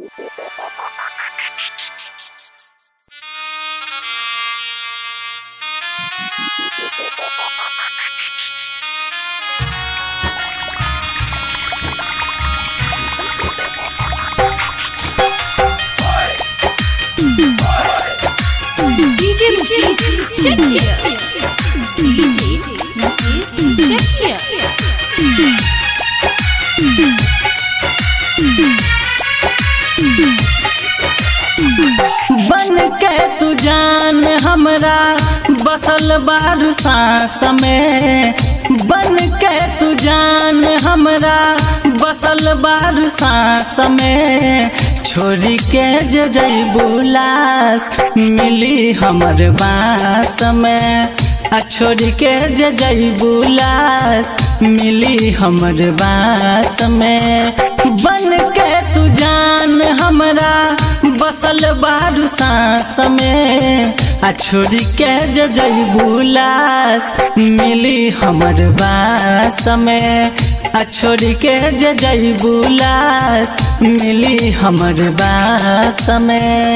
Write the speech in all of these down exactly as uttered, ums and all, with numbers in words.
बन के तू जान हमरा बसल बारू सांस में, बन के तू जान हमरा बसल बारू सांस में, छोड़ी के जे जइबू लाश मिली हमर बास में, आ छोड़ी के जे जइबू लाश मिली हमर बास में। बन के तू जान हमरा बसल बारू सांस में, आ छोड़ी के जे जइबू लाश मिली हमर बास में, आ छोड़ी के जे जइबू लाश मिली हमर बास में।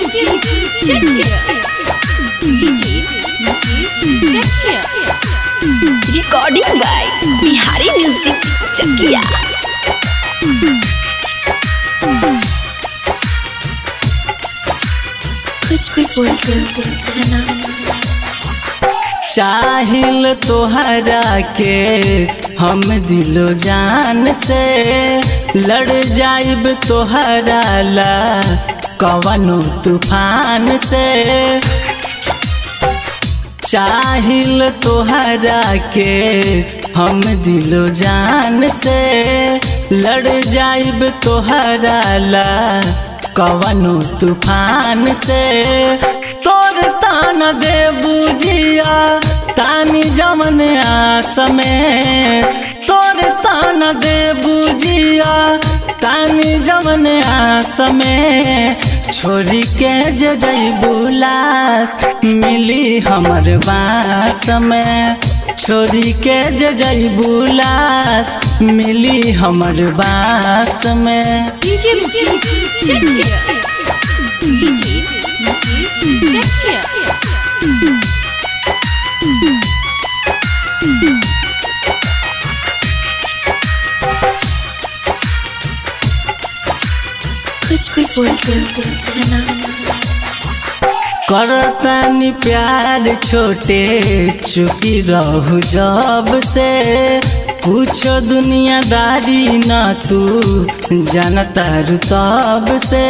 Recording by Bihari music Chakiya. कुछ कुछ चाहिल तोहरा के हम दिलो जान से, लड़ जाइब तोहरा ला कवनो तूफान से। चाहिल तोहरा के हम दिलो जान से, लड़ जाइब तोहरा ला कवनो तूफान से। तोर तान दे बुझिया तानी जमन आस में, तोर तान दे बुझिया तानी जमन आस में, छोड़ी के जे जइबू लाश मिली हमर बास में, छोड़ी के जे जइबू लाश मिली हमर बास में। कुछ कुछ करतानी प्यार छोटे चुकी रहू जब से, कुछो दुनियादारी न तू जानता रू तब से।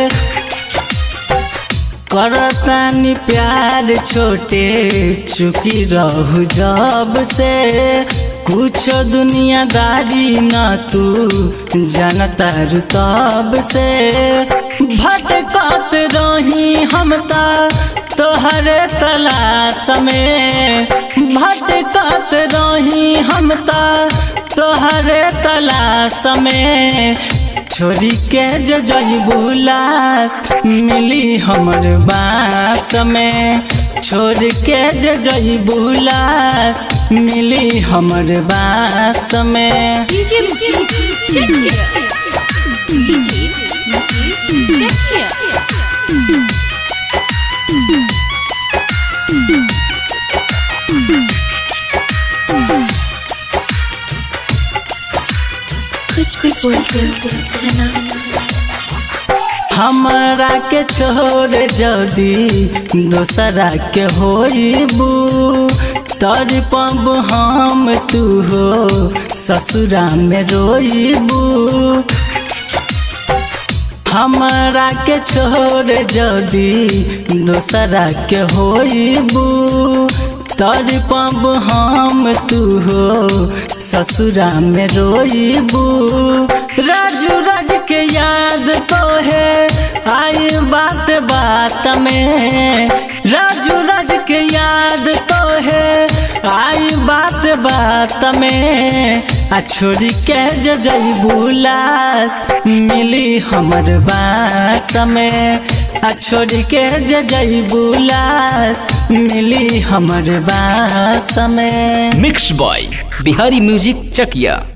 करतानी प्यार छोटे चुकी रहू जब से, कुछो दुनियादारी न तू जानता रू तब से। भटकत रही हम ता तोहरे तलाश में, भटकत रही हम ता तोहरे तलाश में, छोड़ी के जे जइबू लाश मिली हमर बास में, छोड़ के जे जइबू लाश मिली हमर बास में। कुछ कुछ हमरा के छोड़ जदी दोसरा के होइबू, तर पब हम तू हो ससुरा में रोइबू। हमरा के छोड़ जदी दोसरा के होइबू, तर पब हम तू हो ससुरा में रोइबू। राजू राज के याद तो है आई बात बात में, राजू राज के याद तो है आई बात बात में, आ छोड़ी के जे जइबू लाश मिली हमर बास में, आ छोड़ी के जे जइबू लाश मिली हमर बास में। Mix by Bihari music Chakiya.